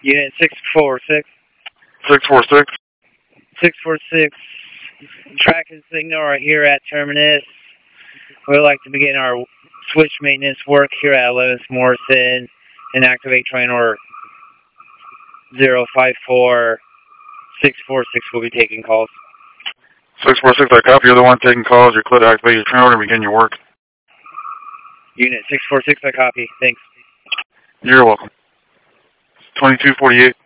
Unit 646. 646. 646. Tracking signal right here at Terminus. We'd like to begin our switch maintenance work here at 11th Morrison and activate train order 054646. We'll be taking calls. 646, I copy. You're the one taking calls. You're clear to activate your train order and begin your work. Unit 646, I copy. Thanks. You're welcome. 2248.